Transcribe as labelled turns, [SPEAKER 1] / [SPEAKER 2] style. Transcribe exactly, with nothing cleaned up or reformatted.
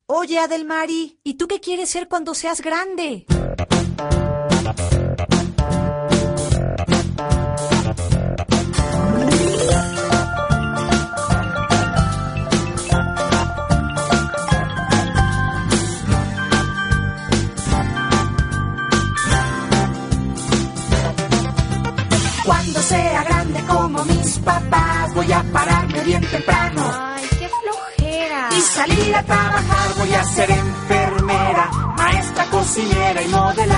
[SPEAKER 1] Oye, Adelmari, ¿y tú qué quieres ser cuando seas grande?
[SPEAKER 2] Cuando sea grande como mis papás, voy a pararme bien temprano.
[SPEAKER 3] Ay, qué flojera.
[SPEAKER 2] Y salir a trabajar, voy a ser enfermera, maestra, cocinera y modelar.